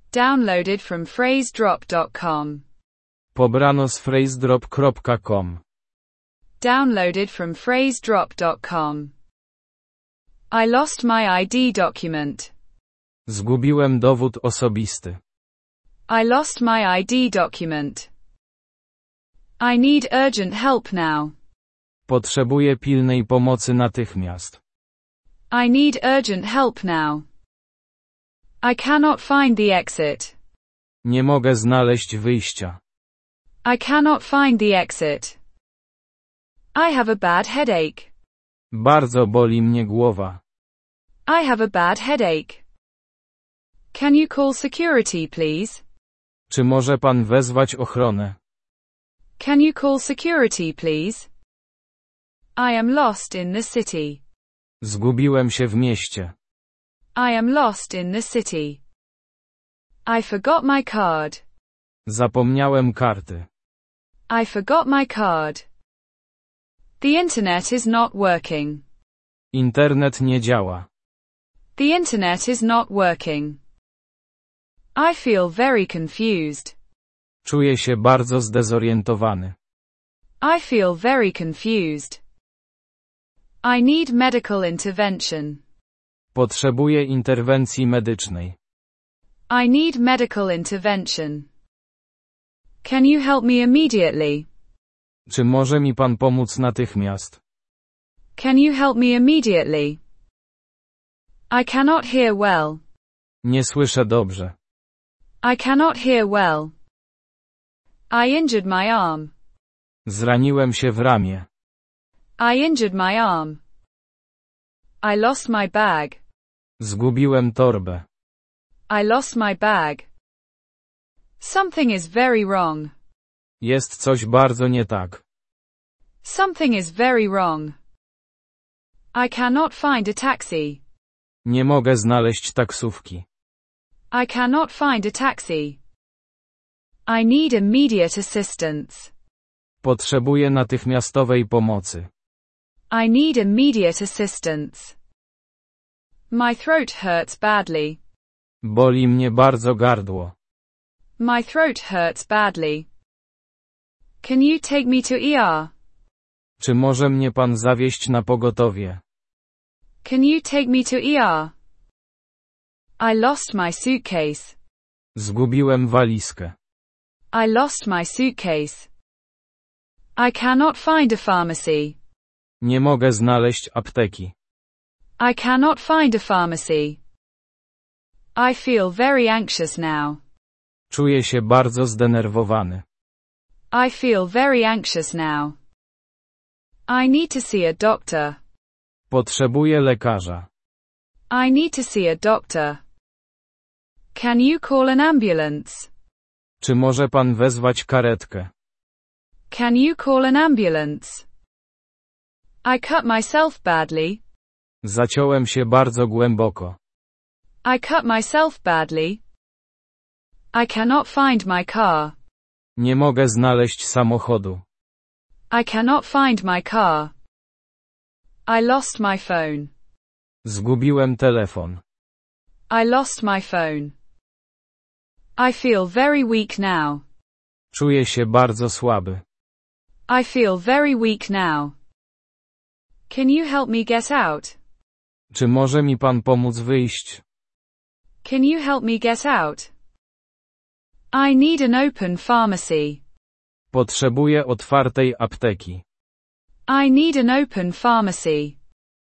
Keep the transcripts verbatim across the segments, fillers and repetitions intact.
Downloaded from phrase drop dot com. Pobrano z phrasedrop kropka com. Downloaded from phrase drop dot com. I lost my I D document. Zgubiłem dowód osobisty. I lost my I D document. I need urgent help now. Potrzebuję pilnej pomocy natychmiast. I need urgent help now. I cannot find the exit. Nie mogę znaleźć wyjścia. I cannot find the exit. I have a bad headache. Bardzo boli mnie głowa. I have a bad headache. Can you call security, please? Czy może pan wezwać ochronę? Can you call security, please? I am lost in the city. Zgubiłem się w mieście. I am lost in the city. I forgot my card. Zapomniałem karty. I forgot my card. The internet is not working. Internet nie działa. The internet is not working. I feel very confused. Czuję się bardzo zdezorientowany. I feel very confused. I need medical intervention. Potrzebuję interwencji medycznej. I need medical intervention. Can you help me immediately? Czy może mi pan pomóc natychmiast? Can you help me immediately? I cannot hear well. Nie słyszę dobrze. I cannot hear well. I injured my arm. Zraniłem się w ramię. I injured my arm. I lost my bag. Zgubiłem torbę. I lost my bag. Something is very wrong. Jest coś bardzo nie tak. Something is very wrong. I cannot find a taxi. Nie mogę znaleźć taksówki. I cannot find a taxi. I need immediate assistance. Potrzebuję natychmiastowej pomocy. I need immediate assistance. My throat hurts badly. Boli mnie bardzo gardło. My throat hurts badly. Can you take me to E R? Czy może mnie pan zawieźć na pogotowie? Can you take me to E R? I lost my suitcase. Zgubiłem walizkę. I lost my suitcase. I cannot find a pharmacy. Nie mogę znaleźć apteki. I cannot find a pharmacy. I feel very anxious now. Czuję się bardzo zdenerwowany. I feel very anxious now. I need to see a doctor. Potrzebuję lekarza. I need to see a doctor. Can you call an ambulance? Czy może pan wezwać karetkę? Can you call an ambulance? I cut myself badly. Zaciąłem się bardzo głęboko. I cut myself badly. I cannot find my car. Nie mogę znaleźć samochodu. I cannot find my car. I lost my phone. Zgubiłem telefon. I lost my phone. I feel very weak now. Czuję się bardzo słaby. I feel very weak now. Can you help me get out? Czy może mi pan pomóc wyjść? Can you help me get out? I need an open pharmacy. Potrzebuję otwartej apteki. I need an open pharmacy.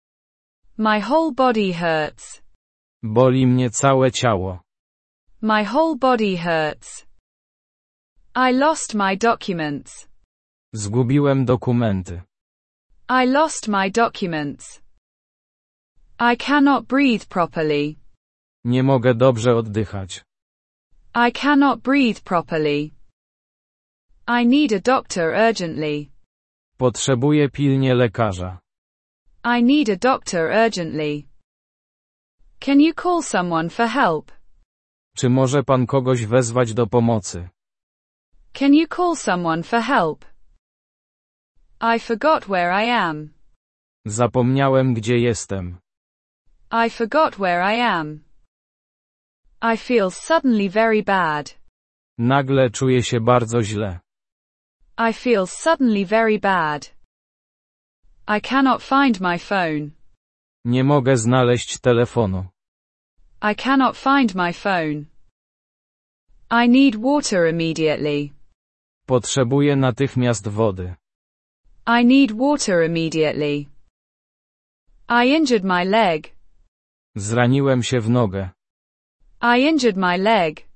My whole body hurts. Boli mnie całe ciało. My whole body hurts. I lost my documents. Zgubiłem dokumenty. I lost my documents. I cannot breathe properly. Nie mogę dobrze oddychać. I cannot breathe properly. I need a doctor urgently. Potrzebuję pilnie lekarza. I need a doctor urgently. Can you call someone for help? Czy może pan kogoś wezwać do pomocy? Can you call someone for help? I forgot where I am. Zapomniałem, gdzie jestem. I forgot where I am. I feel suddenly very bad. Nagle czuję się bardzo źle. I feel suddenly very bad. I cannot find my phone. Nie mogę znaleźć telefonu. I cannot find my phone. I need water immediately. Potrzebuję natychmiast wody. I need water immediately. I injured my leg. Zraniłem się w nogę. I injured my leg.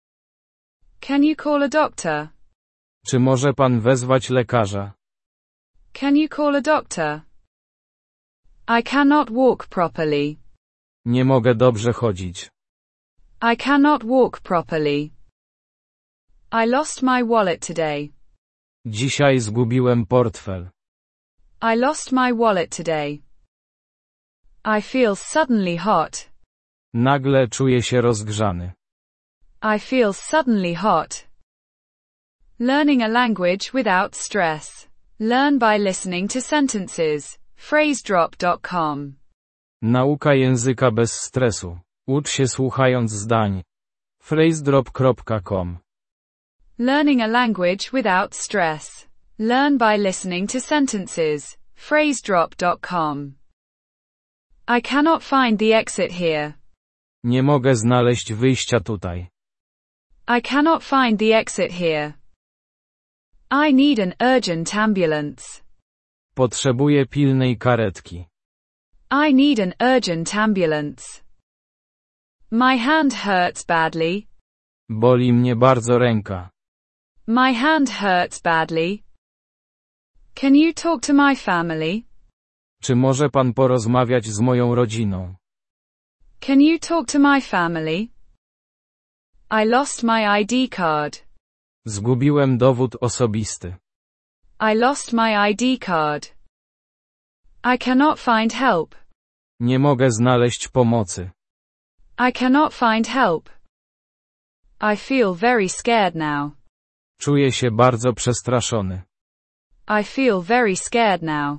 Can you call a doctor? Czy może pan wezwać lekarza? Can you call a doctor? I cannot walk properly. Nie mogę dobrze chodzić. I cannot walk properly. I lost my wallet today. Dzisiaj zgubiłem portfel. I lost my wallet today. I feel suddenly hot. Nagle czuję się rozgrzany. I feel suddenly hot. Learning a language without stress. Learn by listening to sentences. phrase drop dot com. Nauka języka bez stresu. Ucz się słuchając zdań. phrase drop kropka com. Learning a language without stress. Learn by listening to sentences. phrase drop dot com. I cannot find the exit here. Nie mogę znaleźć wyjścia tutaj. I cannot find the exit here. I need an urgent ambulance. Potrzebuję pilnej karetki. I need an urgent ambulance. My hand hurts badly. Boli mnie bardzo ręka. My hand hurts badly. Can you talk to my family? Czy może pan porozmawiać z moją rodziną? Can you talk to my family? I lost my I D card. Zgubiłem dowód osobisty. I lost my I D card. I cannot find help. Nie mogę znaleźć pomocy. I cannot find help. I feel very scared now. Czuję się bardzo przestraszony. I feel very scared now.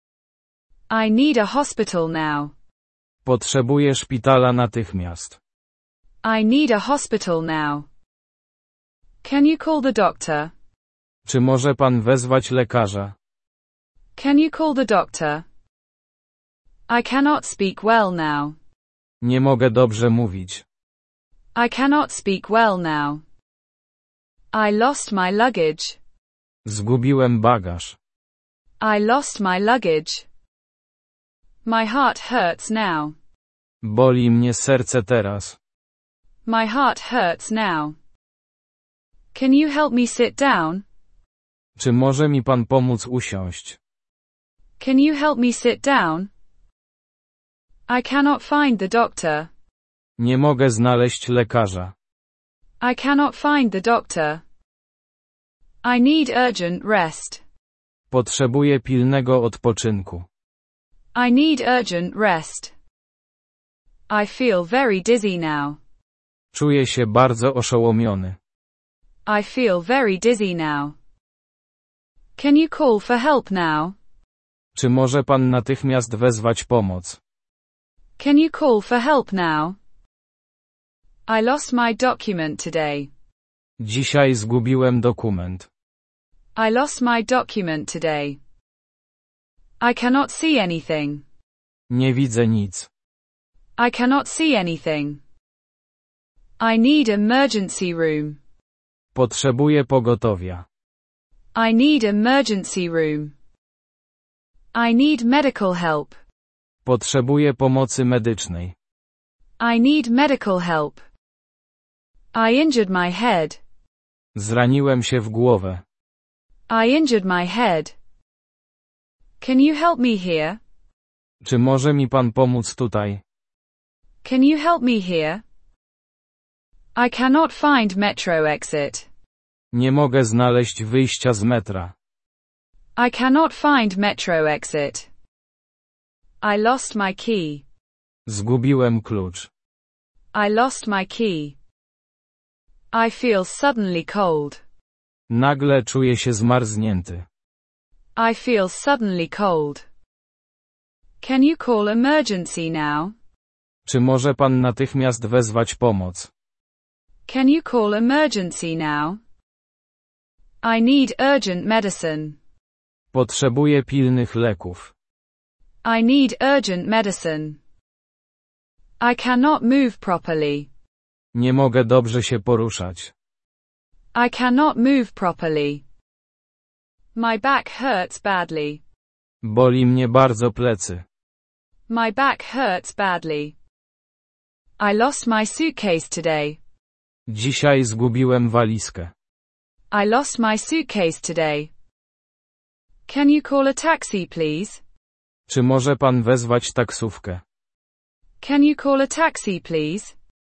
I need a hospital now. Potrzebuję szpitala natychmiast. I need a hospital now. Can you call the doctor? Czy może pan wezwać lekarza? Can you call the doctor? I cannot speak well now. Nie mogę dobrze mówić. I cannot speak well now. I lost my luggage. Zgubiłem bagaż. I lost my luggage. My heart hurts now. Boli mnie serce teraz. My heart hurts now. Can you help me sit down? Czy może mi pan pomóc usiąść? Can you help me sit down? I cannot find the doctor. Nie mogę znaleźć lekarza. I cannot find the doctor. I need urgent rest. Potrzebuję pilnego odpoczynku. I need urgent rest. I feel very dizzy now. Czuję się bardzo oszołomiony. I feel very dizzy now. Can you call for help now? Czy może pan natychmiast wezwać pomoc? Can you call for help now? I lost my document today. Dzisiaj zgubiłem dokument. I lost my document today. I cannot see anything. Nie widzę nic. I cannot see anything. I need emergency room. Potrzebuję pogotowia. I need emergency room. I need medical help. Potrzebuję pomocy medycznej. I need medical help. I injured my head. Zraniłem się w głowę. I injured my head. Can you help me here? Czy może mi pan pomóc tutaj? Can you help me here? I cannot find metro exit. Nie mogę znaleźć wyjścia z metra. I cannot find metro exit. I lost my key. Zgubiłem klucz. I lost my key. I feel suddenly cold. Nagle czuję się zmarznięty. I feel suddenly cold. Can you call emergency now? Czy może pan natychmiast wezwać pomoc? Can you call emergency now? I need urgent medicine. Potrzebuję pilnych leków. I need urgent medicine. I cannot move properly. Nie mogę dobrze się poruszać. I cannot move properly. My back hurts badly. Boli mnie bardzo plecy. My back hurts badly. I lost my suitcase today. Dzisiaj zgubiłem walizkę. I lost my suitcase today. Can you call a taxi, please? Czy może pan wezwać taksówkę? Can you call a taxi, please?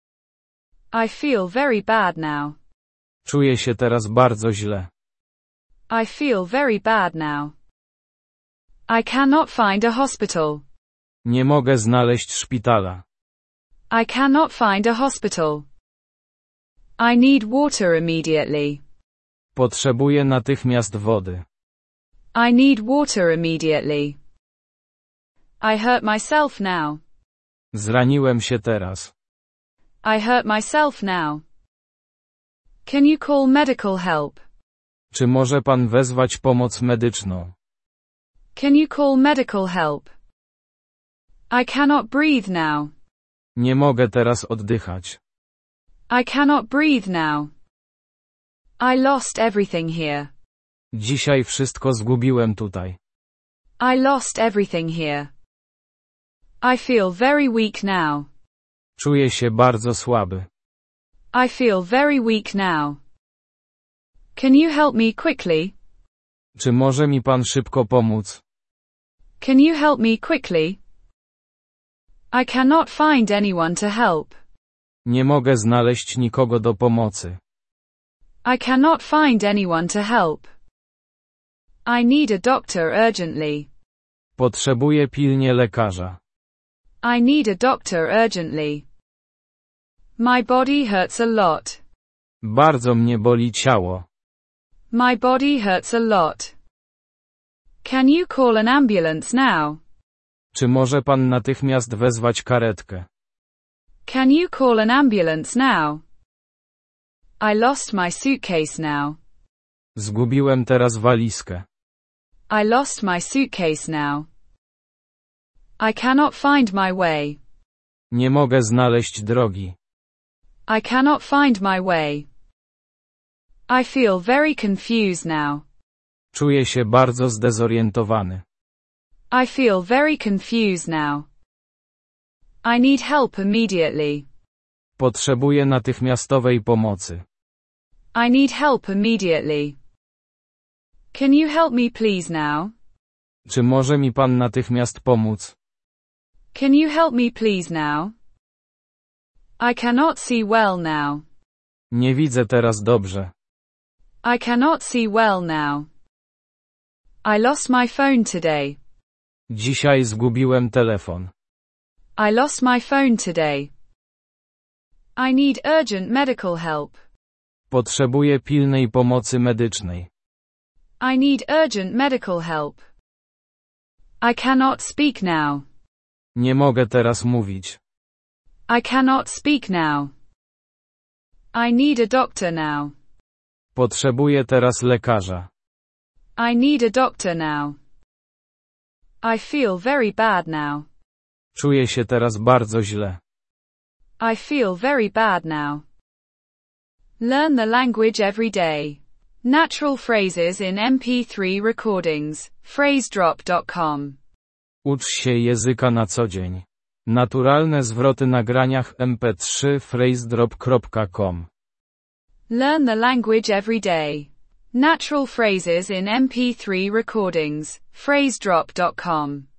I feel very bad now. Czuję się teraz bardzo źle. I feel very bad now. I cannot find a hospital. Nie mogę znaleźć szpitala. I cannot find a hospital. I need water immediately. Potrzebuję natychmiast wody. I need water immediately. I hurt myself now. Zraniłem się teraz. I hurt myself now. Can you call medical help? Czy może pan wezwać pomoc medyczną? Can you call medical help? I cannot breathe now. Nie mogę teraz oddychać. I cannot breathe now. I lost everything here. Dzisiaj wszystko zgubiłem tutaj. I lost everything here. I feel very weak now. Czuję się bardzo słaby. I feel very weak now. Can you help me quickly? Czy może mi pan szybko pomóc? Can you help me quickly? I cannot find anyone to help. Nie mogę znaleźć nikogo do pomocy. I cannot find anyone to help. I need a doctor urgently. Potrzebuję pilnie lekarza. I need a doctor urgently. My body hurts a lot. Bardzo mnie boli ciało. My body hurts a lot. Can you call an ambulance now? Czy może pan natychmiast wezwać karetkę? Can you call an ambulance now? I lost my suitcase now. Zgubiłem teraz walizkę. I lost my suitcase now. I cannot find my way. Nie mogę znaleźć drogi. I cannot find my way. I feel very confused now. Czuję się bardzo zdezorientowany. I feel very confused now. I need help immediately. Potrzebuję natychmiastowej pomocy. I need help immediately. Can you help me please now? Czy może mi pan natychmiast pomóc? Can you help me please now? I cannot see well now. Nie widzę teraz dobrze. I cannot see well now. I lost my phone today. Dzisiaj zgubiłem telefon. I lost my phone today. I need urgent medical help. Potrzebuję pilnej pomocy medycznej. I need urgent medical help. I cannot speak now. Nie mogę teraz mówić. I cannot speak now. I need a doctor now. Potrzebuję teraz lekarza. I need a doctor now. I feel very bad now. Czuję się teraz bardzo źle. I feel very bad now. Learn the language every day. Natural phrases in M P three recordings. phrase drop dot com. Ucz się języka na co dzień. Naturalne zwroty na nagraniach M P trzy phrase drop kropka com. Learn the language every day. Natural phrases in M P three recordings. phrase drop dot com.